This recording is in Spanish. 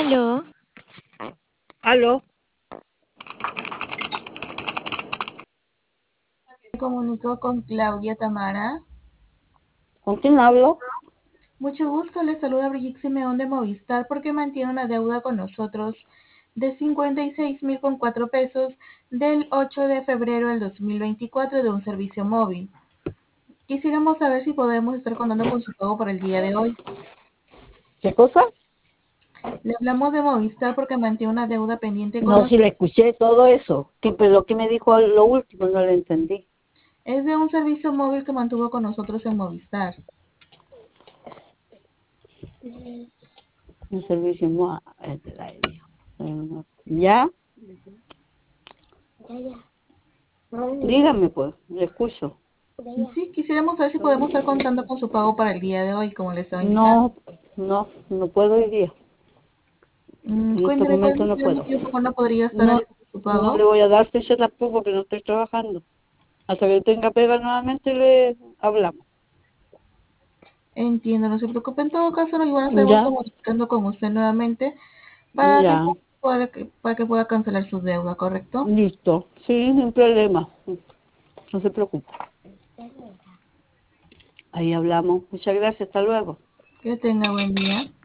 Aló, Aló, Me comunico con Claudia Tamara. ¿con quién hablo? Mucho gusto, le saluda Brigitte Simeón de Movistar porque mantiene una deuda con nosotros de 56.004 pesos del 8 de febrero del 2024 de un servicio móvil. Quisiéramos saber si podemos estar contando con su pago para el día de hoy. ¿Qué cosa? Le hablamos de Movistar porque mantiene una deuda pendiente con No, si nosotros. le escuché todo eso. Pero lo que me dijo lo último no lo entendí. Es de un servicio móvil que mantuvo con nosotros en Movistar. Un servicio no es del aire. ¿Ya? Dígame pues, le escucho. Sí, quisiéramos saber si podemos estar contando con su pago para el día de hoy, como les estaba indicando. No, no puedo hoy día. En estos Cuénteme cuál momentos no sería el puedo. motivo por cual no podría estar No, haciendo su no le pago. voy a dar fecha tampoco porque no estoy trabajando. Hasta que tenga pega nuevamente le hablamos. Entiendo, no se preocupe. En todo caso, nos igual nos estaremos Ya, comunicando con usted nuevamente para que ya, pueda cancelar su deuda, ¿correcto? listo. Sí, sin problema. No se preocupe. Ahí hablamos. Muchas gracias. Hasta luego. Que tenga buen día.